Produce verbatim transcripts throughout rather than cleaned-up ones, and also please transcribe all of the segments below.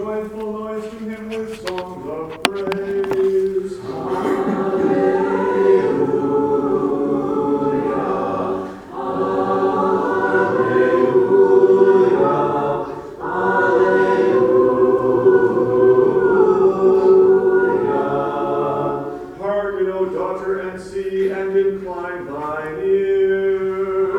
joyful noise to him with songs of praise. Hearken, O daughter, and see, and incline thine ear.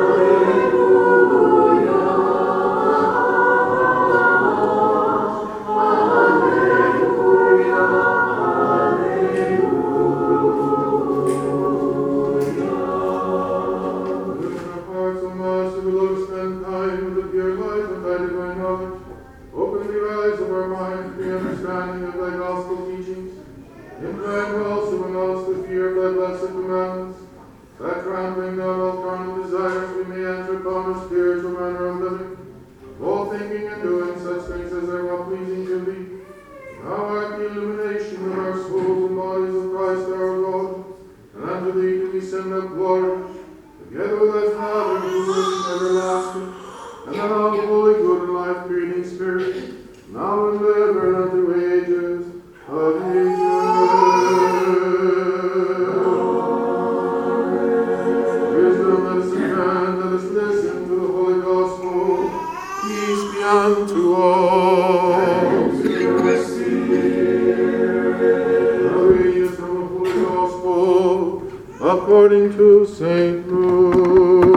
According to Saint Luke.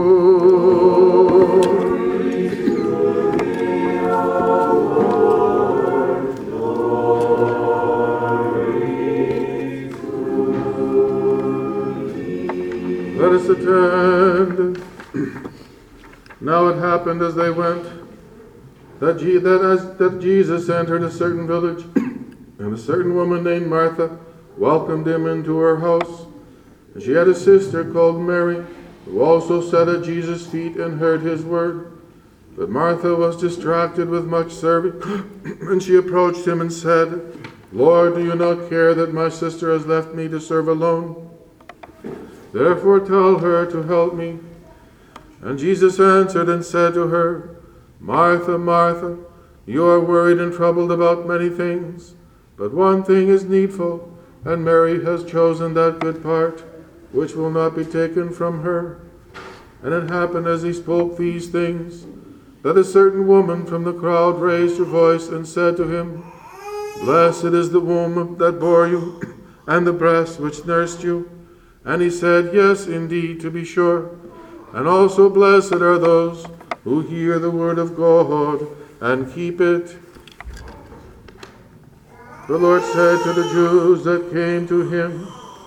Glory to thee, O Lord. Glory to thee. Let us attend. Now it happened as they went that, Je- that, as, that Jesus entered a certain village, and a certain woman named Martha welcomed him into her house. And she had a sister called Mary, who also sat at Jesus' feet and heard his word. But Martha was distracted with much serving, and she approached him and said, Lord, do you not care that my sister has left me to serve alone? Therefore tell her to help me. And Jesus answered and said to her, Martha, Martha, you are worried and troubled about many things, but one thing is needful, and Mary has chosen that good part, which will not be taken from her. And it happened as he spoke these things, that a certain woman from the crowd raised her voice and said to him, Blessed is the womb that bore you, and the breast which nursed you. And he said, Yes, indeed, to be sure. And also blessed are those who hear the word of God and keep it. The Lord said to the Jews that came to him,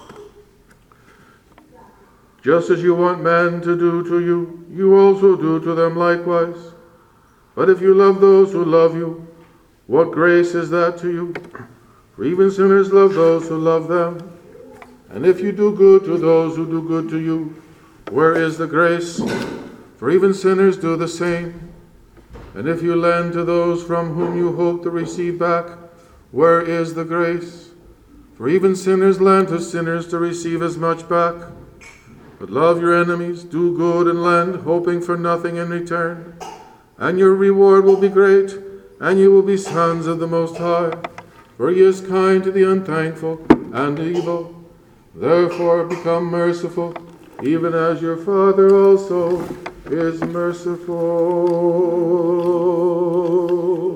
Just as you want men to do to you, you also do to them likewise. But if you love those who love you, what grace is that to you? For even sinners love those who love them. And if you do good to those who do good to you, where is the grace? For even sinners do the same. And if you lend to those from whom you hope to receive back, where is the grace? For even sinners lend to sinners to receive as much back. But love your enemies, do good and lend, hoping for nothing in return. And your reward will be great, and you will be sons of the Most High. For he is kind to the unthankful and evil. Therefore become merciful, even as your Father also is merciful.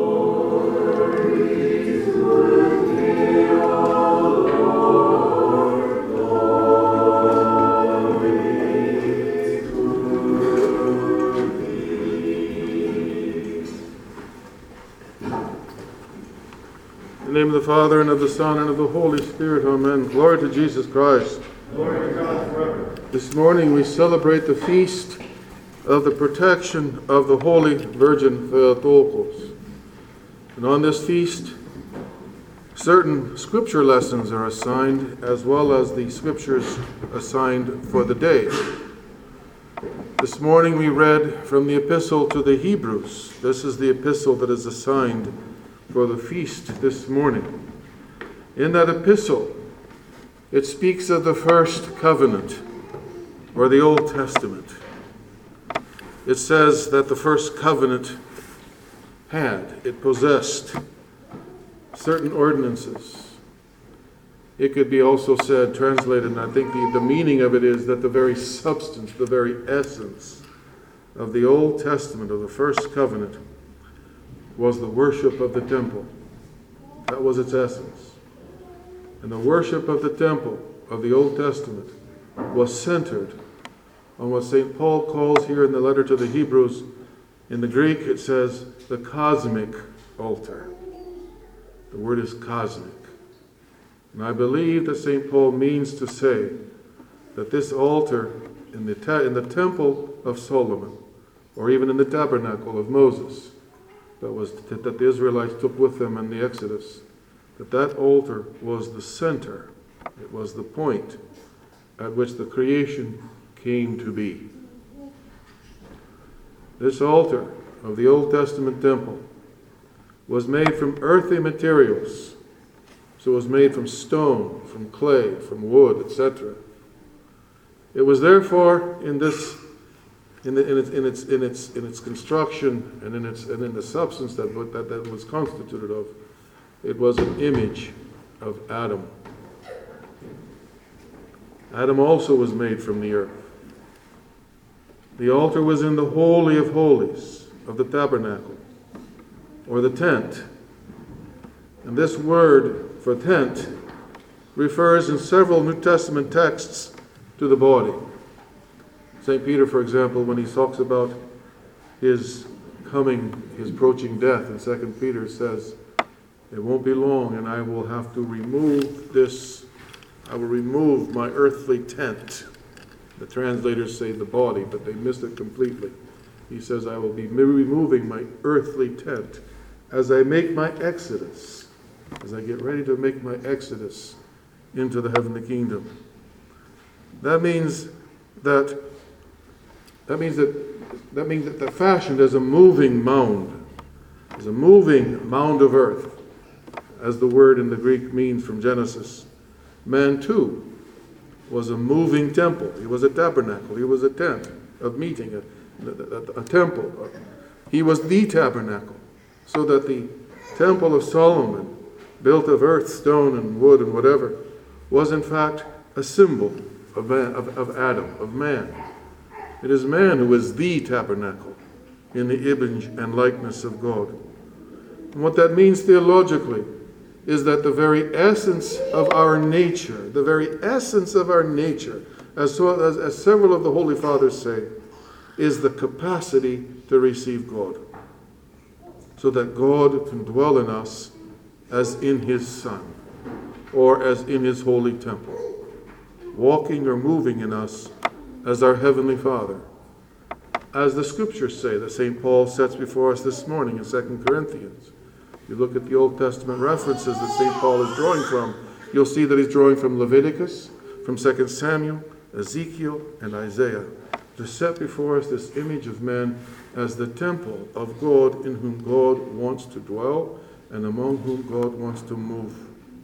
In the name of the Father, and of the Son, and of the Holy Spirit, amen. Glory to Jesus Christ. Glory to God forever. This morning we celebrate the feast of the protection of the Holy Virgin Theotokos. And on this feast, certain scripture lessons are assigned, as well as the scriptures assigned for the day. This morning we read from the epistle to the Hebrews. This is the epistle that is assigned for the feast this morning. In that epistle, it speaks of the first covenant, or the Old Testament. It says that the first covenant had, it possessed certain ordinances. It could be also said, translated, and I think the, the meaning of it is that the very substance, the very essence of the Old Testament, of the first covenant, was the worship of the temple. That was its essence. And the worship of the temple of the Old Testament was centered on what Saint Paul calls here in the letter to the Hebrews. In the Greek it says the cosmic altar. The word is cosmic. And I believe that Saint Paul means to say that this altar in the, te- in the temple of Solomon, or even in the tabernacle of Moses, that was t- that the Israelites took with them in the Exodus, that that altar was the center, it was the point at which the creation came to be. This altar of the Old Testament temple was made from earthly materials. So it was made from stone, from clay, from wood, et cetera. It was therefore in this, in, the, in, its, in its in its in its construction and in its and in the substance that that that was constituted of, it was an image of Adam. Adam also was made from the earth. The altar was in the Holy of Holies of the tabernacle, or the tent. And this word for tent refers in several New Testament texts to the body. Saint Peter, for example, when he talks about his coming, his approaching death, in Second Peter says, it won't be long and I will have to remove this, I will remove my earthly tent. The translators say the body, but they missed it completely. He says, I will be removing my earthly tent as I make my exodus. As I get ready to make my exodus into the heavenly kingdom. That means that that means that that means that the fashioned as a moving mound, as a moving mound of earth, as the word in the Greek means from Genesis. Man too was a moving temple. He was a tabernacle. He was a tent of meeting, a, a, a, a temple. He was the tabernacle, so that the temple of Solomon, built of earth, stone, and wood, and whatever, was in fact a symbol of, man, of, of Adam, of man. It is man who is the tabernacle in the image and likeness of God. And what that means theologically is that the very essence of our nature, the very essence of our nature, as, so, as, as several of the Holy Fathers say, is the capacity to receive God. So that God can dwell in us as in his Son, or as in his holy temple, walking or moving in us as our Heavenly Father. As the Scriptures say, that Saint Paul sets before us this morning in Second Corinthians. If you look at the Old Testament references that Saint Paul is drawing from, you'll see that he's drawing from Leviticus, from Second Samuel, Ezekiel, and Isaiah, to set before us this image of man as the temple of God in whom God wants to dwell and among whom God wants to move.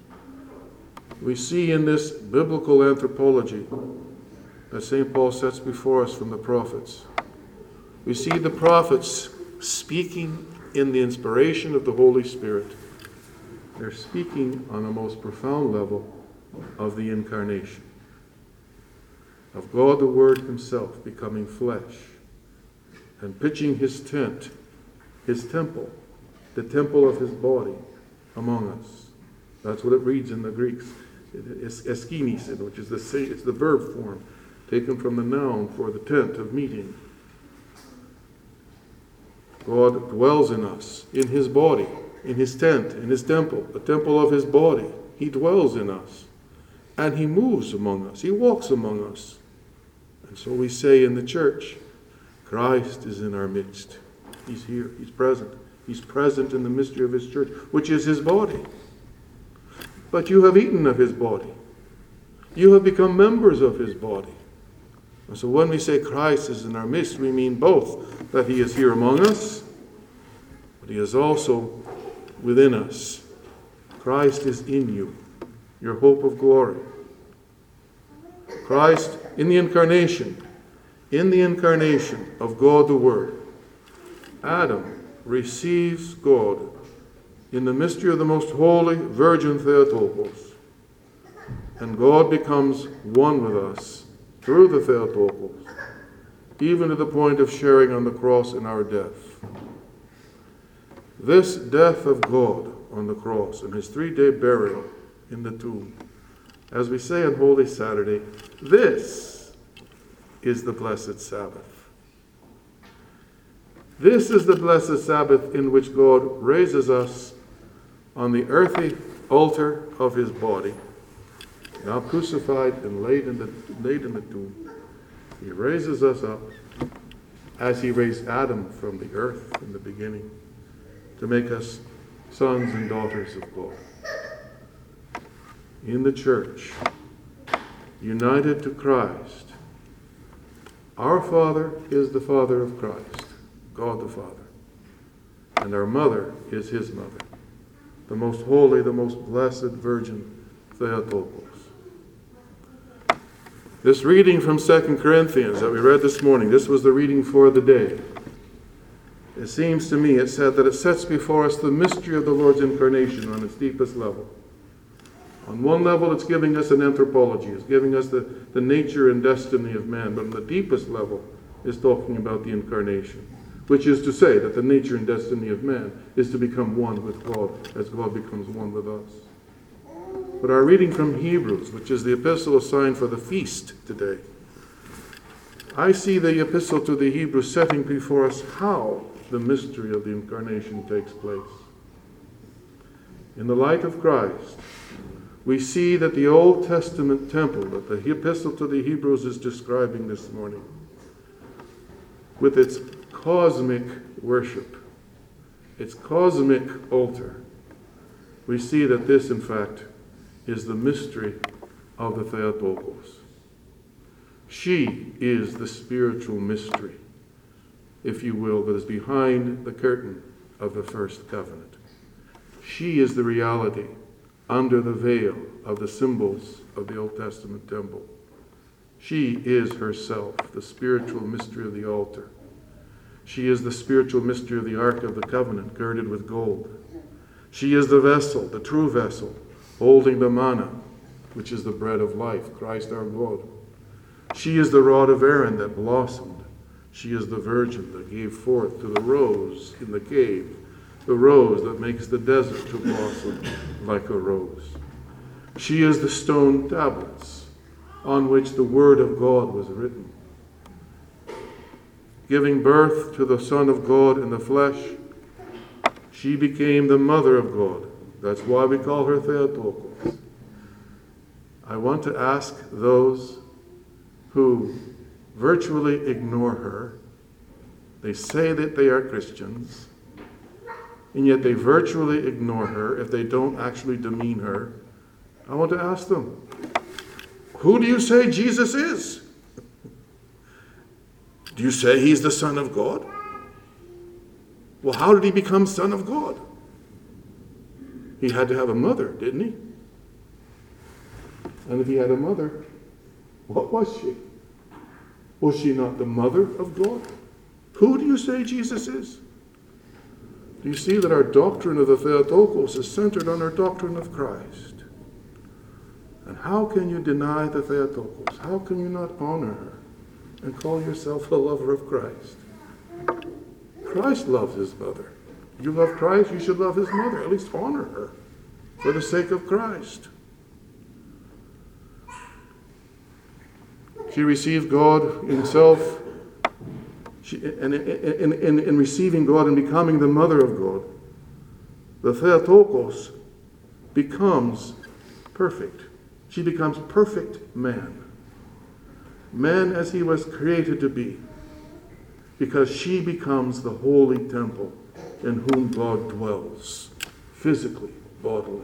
We see in this biblical anthropology that Saint Paul sets before us from the prophets. We see the prophets speaking in the inspiration of the Holy Spirit. They're speaking on a most profound level of the incarnation, of God the Word himself becoming flesh and pitching his tent, his temple, the temple of his body among us. That's what it reads in the Greeks. It's eskinis, which is the it's the verb form taken from the noun for the tent of meeting. God dwells in us, in his body, in his tent, in his temple, the temple of his body. He dwells in us. And he moves among us. He walks among us. And so we say in the church, Christ is in our midst. He's here. He's present. He's present in the mystery of his church, which is his body. But you have eaten of his body. You have become members of his body. And so when we say Christ is in our midst, we mean both that he is here among us, but he is also within us. Christ is in you, your hope of glory. Christ in the incarnation, in the incarnation of God the Word. Adam receives God in the mystery of the most holy Virgin Theotokos. And God becomes one with us through the Theotokos, even to the point of sharing on the cross in our death. This death of God on the cross and his three-day burial in the tomb, as we say on Holy Saturday, this is the blessed Sabbath. This is the blessed Sabbath in which God raises us on the earthy altar of his body, now crucified and laid in the, laid in the tomb. He raises us up as he raised Adam from the earth in the beginning to make us sons and daughters of God. In the church, united to Christ, our Father is the Father of Christ, God the Father, and our mother is his mother, the most holy, the most blessed Virgin Theotokos. This reading from Second Corinthians that we read this morning, this was the reading for the day. It seems to me, it said that it sets before us the mystery of the Lord's incarnation on its deepest level. On one level, it's giving us an anthropology. It's giving us the, the nature and destiny of man. But on the deepest level, it's talking about the incarnation, which is to say that the nature and destiny of man is to become one with God as God becomes one with us. But our reading from Hebrews, which is the epistle assigned for the feast today, I see the epistle to the Hebrews setting before us how the mystery of the incarnation takes place. In the light of Christ, we see that the Old Testament temple that the epistle to the Hebrews is describing this morning, with its cosmic worship, its cosmic altar, we see that this, in fact, is the mystery of the Theotokos. She is the spiritual mystery, if you will, that is behind the curtain of the first covenant. She is the reality under the veil of the symbols of the Old Testament temple. She is herself the spiritual mystery of the altar. She is the spiritual mystery of the Ark of the Covenant, girded with gold. She is the vessel, the true vessel, holding the manna, which is the bread of life, Christ our God. She is the rod of Aaron that blossomed. She is the virgin that gave forth to the rose in the cave, the rose that makes the desert to blossom like a rose. She is the stone tablets on which the word of God was written. Giving birth to the Son of God in the flesh, she became the mother of God. That's why we call her Theotokos. I want to ask those who virtually ignore her. They say that they are Christians, and yet they virtually ignore her if they don't actually demean her. I want to ask them, who do you say Jesus is? Do you say he's the Son of God? Well, how did he become Son of God? He had to have a mother, didn't he? And if he had a mother, what was she? Was she not the mother of God? Who do you say Jesus is? Do you see that our doctrine of the Theotokos is centered on our doctrine of Christ? And how can you deny the Theotokos? How can you not honor her and call yourself a lover of Christ? Christ loves his mother. You love Christ, you should love his mother. At least honor her for the sake of Christ. She received God himself. She, and in, in, in receiving God and becoming the mother of God, the Theotokos becomes perfect. She becomes perfect man. Man as he was created to be. Because she becomes the holy temple in whom God dwells, physically, bodily.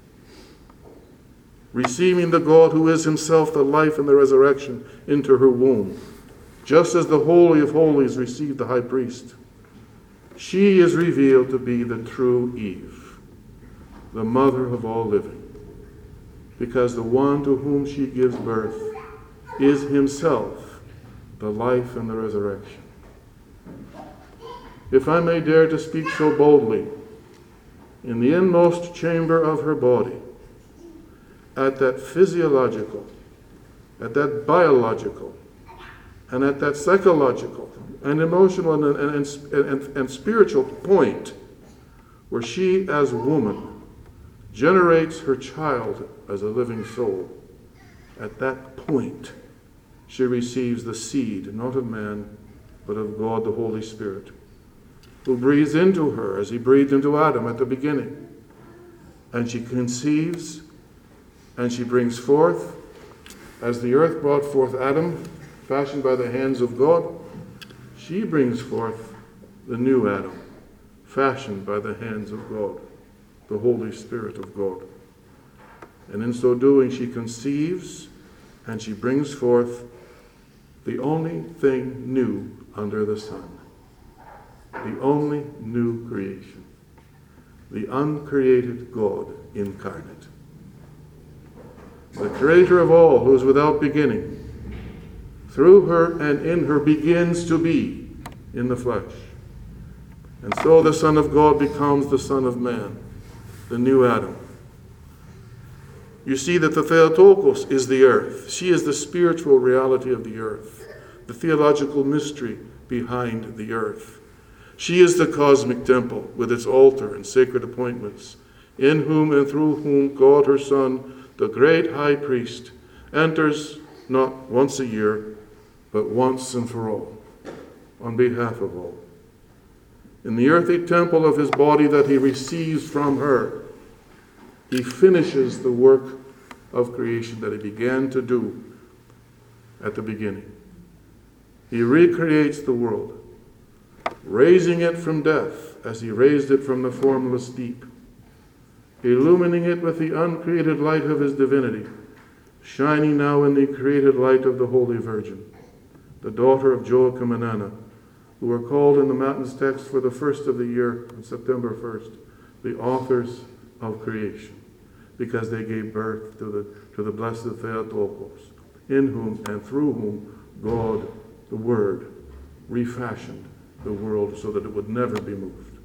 Receiving the God who is himself the life and the resurrection into her womb, just as the Holy of Holies received the high priest. She is revealed to be the true Eve, the mother of all living, because the one to whom she gives birth is himself the life and the resurrection. if I may dare to speak so boldly, in the inmost chamber of her body, at that physiological, at that biological, and at that psychological and emotional and, and, and, and, and spiritual point where she as woman generates her child as a living soul, at that point she receives the seed, not of man, but of God the Holy Spirit, who breathes into her as he breathed into Adam at the beginning. And she conceives and she brings forth, as the earth brought forth Adam, fashioned by the hands of God, she brings forth the new Adam, fashioned by the hands of God, the Holy Spirit of God. And in so doing, she conceives and she brings forth the only thing new under the sun, the only new creation, the uncreated God incarnate. The creator of all, who is without beginning, through her and in her begins to be in the flesh. And so the Son of God becomes the Son of Man, the new Adam. You see that the Theotokos is the earth. She is the spiritual reality of the earth, the theological mystery behind the earth. She is the cosmic temple with its altar and sacred appointments, in whom and through whom God her Son, the great high priest, enters not once a year, but once and for all, on behalf of all. In the earthly temple of his body that he receives from her, he finishes the work of creation that he began to do at the beginning. He recreates the world, raising it from death as he raised it from the formless deep, illumining it with the uncreated light of his divinity, shining now in the created light of the Holy Virgin, the daughter of Joachim and Anna, who are called in the Matins text for the first of the year, on September first, the authors of creation, because they gave birth to the, to the blessed Theotokos, in whom and through whom God, the Word, refashioned the world so that it would never be moved.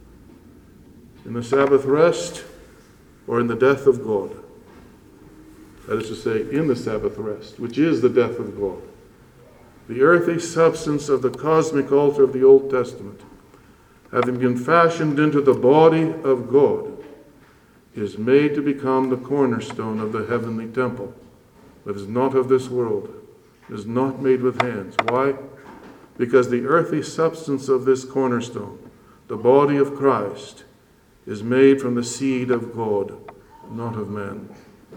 In the Sabbath rest, or in the death of God, that is to say, in the Sabbath rest, which is the death of God, the earthly substance of the cosmic altar of the Old Testament, having been fashioned into the body of God, is made to become the cornerstone of the heavenly temple that is not of this world, is not made with hands. Why? Because the earthly substance of this cornerstone, the body of Christ, is made from the seed of God, not of man.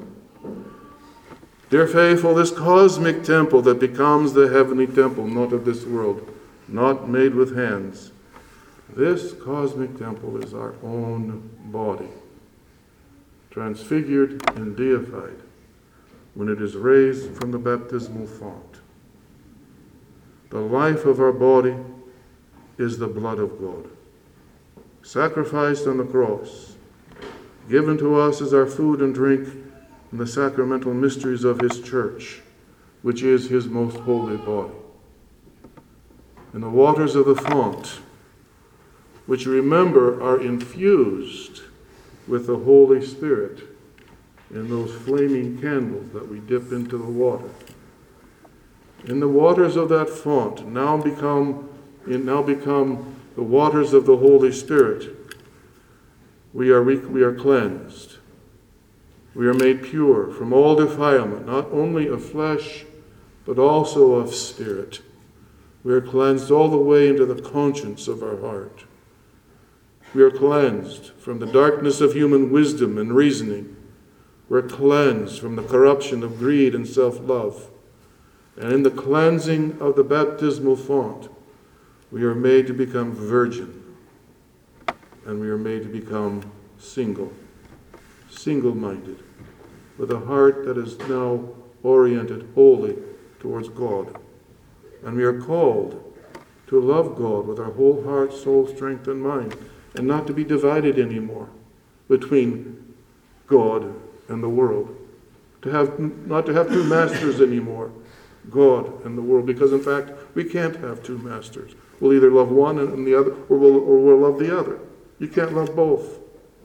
Dear faithful, this cosmic temple that becomes the heavenly temple, not of this world, not made with hands, this cosmic temple is our own body, transfigured and deified when it is raised from the baptismal font. The life of our body is the blood of God, sacrificed on the cross, given to us as our food and drink in the sacramental mysteries of his church, which is his most holy body. And the waters of the font, which remember are infused with the Holy Spirit in those flaming candles that we dip into the water. In the waters of that font now become, now become the waters of the Holy Spirit. We are, we are cleansed. We are made pure from all defilement, not only of flesh, but also of spirit. We are cleansed all the way into the conscience of our heart. We are cleansed from the darkness of human wisdom and reasoning. We're cleansed from the corruption of greed and self-love. And in the cleansing of the baptismal font, we are made to become virgin. And we are made to become single, single-minded, with a heart that is now oriented wholly towards God. And we are called to love God with our whole heart, soul, strength, and mind, and not to be divided anymore between God and the world. To have not to have two masters anymore, God and the world, because in fact we can't have two masters. We'll either love one and the other, or we'll, or we'll love the other. You can't love both.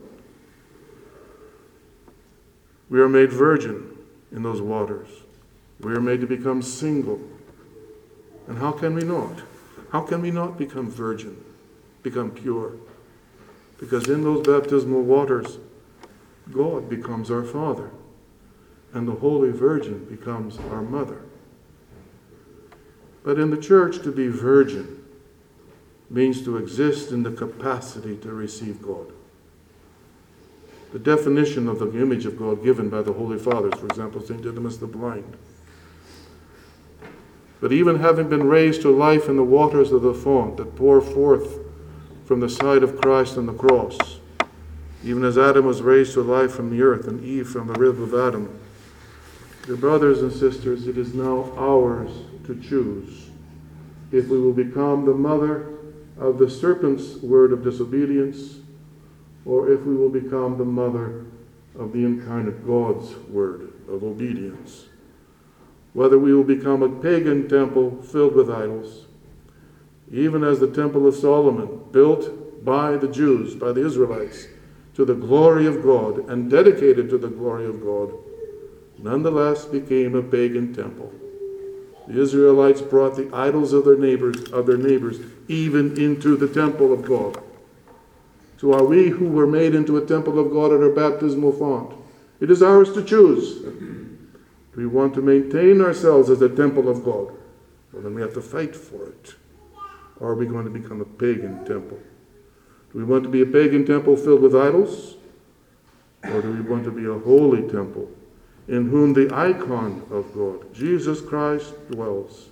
We are made virgin in those waters. We are made to become single. And how can we not? How can we not become virgin, become pure? Because in those baptismal waters, God becomes our Father, and the Holy Virgin becomes our mother. But in the church, to be virgin means to exist in the capacity to receive God. The definition of the image of God given by the Holy Fathers, for example, Saint Didymus the Blind. But even having been raised to life in the waters of the font that pour forth from the side of Christ on the cross, even as Adam was raised to life from the earth and Eve from the rib of Adam, dear brothers and sisters, it is now ours to choose if we will become the mother of the serpent's word of disobedience, or if we will become the mother of the incarnate God's word of obedience. Whether we will become a pagan temple filled with idols, even as the Temple of Solomon, built by the Jews, by the Israelites, to the glory of God and dedicated to the glory of God, nonetheless became a pagan temple. The Israelites brought the idols of their neighbors, of their neighbors, even into the temple of God. So are we who were made into a temple of God at our baptismal font. It is ours to choose. Do we want to maintain ourselves as a temple of God? Well, then we have to fight for it. Or are we going to become a pagan temple? Do we want to be a pagan temple filled with idols? Or do we want to be a holy temple in whom the icon of God, Jesus Christ, dwells?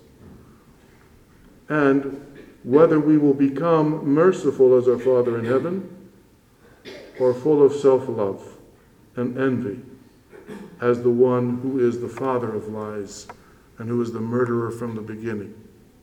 And whether we will become merciful as our Father in heaven, or full of self-love and envy as the one who is the father of lies and who is the murderer from the beginning.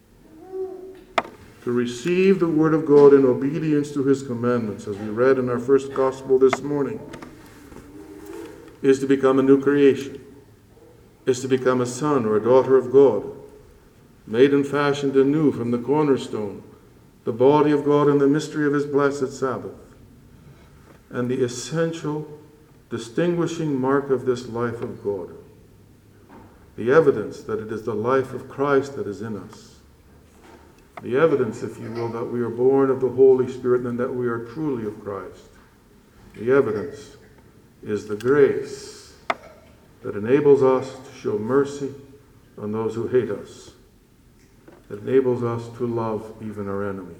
To receive the word of God in obedience to his commandments, as we read in our first gospel this morning, is to become a new creation, is to become a son or a daughter of God, made and fashioned anew from the cornerstone, the body of God and the mystery of his blessed Sabbath. And the essential distinguishing mark of this life of God, the evidence that it is the life of Christ that is in us, the evidence, if you will, that we are born of the Holy Spirit and that we are truly of Christ. The evidence is the grace that enables us to show mercy on those who hate us, that enables us to love even our enemies.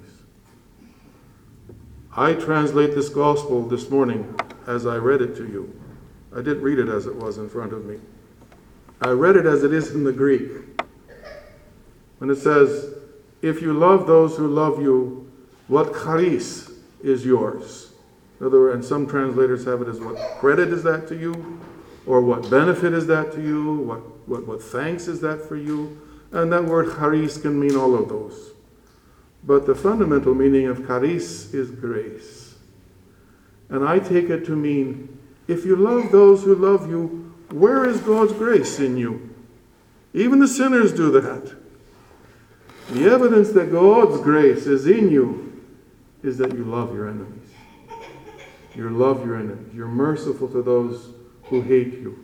I translate this gospel this morning as I read it to you. I didn't read it as it was in front of me. I read it as it is in the Greek. When it says, if you love those who love you, what charis is yours? In other words, and some translators have it as what credit is that to you? Or what benefit is that to you? What, what, what thanks is that for you? And that word charis can mean all of those. But the fundamental meaning of charis is grace. And I take it to mean, if you love those who love you, where is God's grace in you? Even the sinners do that. The evidence that God's grace is in you is that you love your enemies. You love your enemies. You're merciful to those who hate you.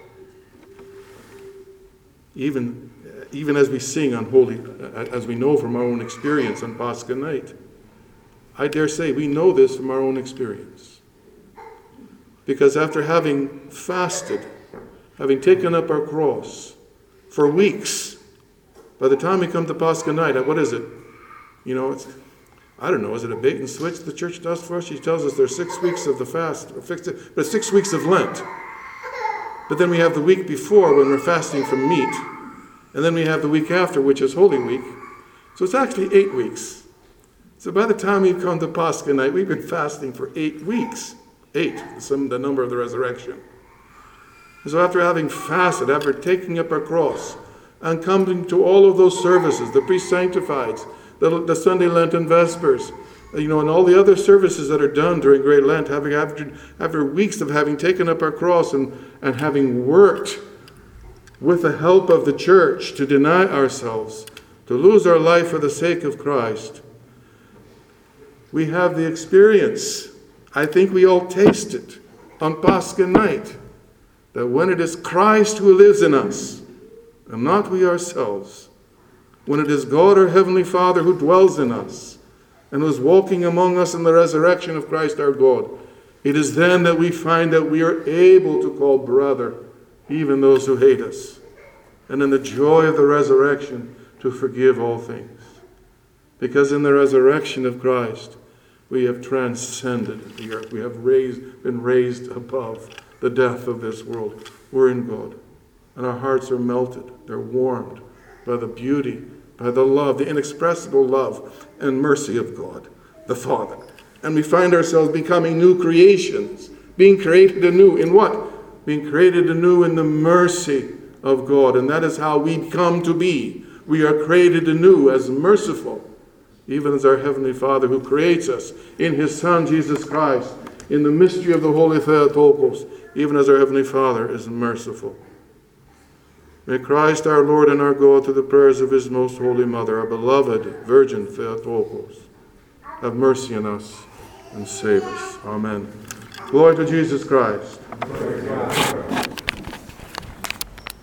Even Even as we sing on Holy, as we know from our own experience on Pascha night, I dare say we know this from our own experience. Because after having fasted, having taken up our cross for weeks, by the time we come to Pascha night, what is it? You know, it's, I don't know, is it a bait and switch the church does for us? She tells us there's six weeks of the fast, but six weeks of Lent. But then we have the week before when we're fasting from meat. And then we have the week after, which is Holy Week. So it's actually eight weeks. So by the time we come to Pascha night, we've been fasting for eight weeks. Eight, some, the number of the resurrection. And so after having fasted, after taking up our cross, and coming to all of those services, the pre-sanctifieds, the, the Sunday Lenten Vespers, you know, and all the other services that are done during Great Lent, having after, after weeks of having taken up our cross and, and having worked with the help of the church to deny ourselves, to lose our life for the sake of Christ, we have the experience. I think we all taste it on Pascha night, that when it is Christ who lives in us, and not we ourselves, when it is God our Heavenly Father who dwells in us, and was walking among us in the resurrection of Christ our God, it is then that we find that we are able to call brother even those who hate us, and in the joy of the resurrection to forgive all things. Because in the resurrection of Christ, we have transcended the earth. We have raised, been raised above the death of this world. We're in God, and our hearts are melted. They're warmed by the beauty, by the love, the inexpressible love and mercy of God, the Father. And we find ourselves becoming new creations, being created anew. In what? Being created anew in the mercy of God. And that is how we come to be. We are created anew as merciful, even as our Heavenly Father who creates us in His Son, Jesus Christ, in the mystery of the Holy Theotokos, even as our Heavenly Father is merciful. May Christ our Lord and our God, through the prayers of His most holy Mother, our beloved Virgin Theotokos, have mercy on us and save us. Amen. Glory to Jesus Christ.